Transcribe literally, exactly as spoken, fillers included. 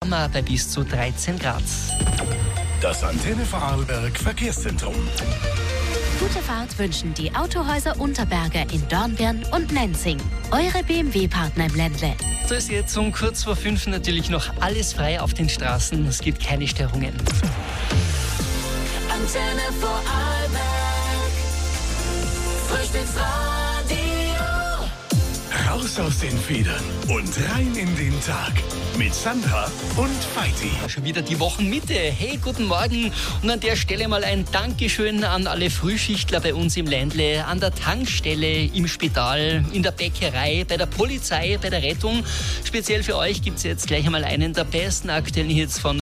wärmer bei bis zu dreizehn Grad. Das Antenne Vorarlberg Verkehrszentrum. Gute Fahrt wünschen die Autohäuser Unterberger in Dornbirn und Nenzing. Eure B M W-Partner im Ländle. So ist jetzt um kurz vor fünf natürlich noch alles frei auf den Straßen. Es gibt keine Störungen. Antenne Vorarlberg, Frühstücksradio. Raus aus den Federn und rein in den Tag. Mit Sandra und Feiti. Schon wieder die Wochenmitte. Hey, guten Morgen. Und an der Stelle mal ein Dankeschön an alle Frühschichtler bei uns im Ländle, an der Tankstelle, im Spital, in der Bäckerei, bei der Polizei, bei der Rettung. Speziell für euch gibt es jetzt gleich einmal einen der besten aktuellen Hits von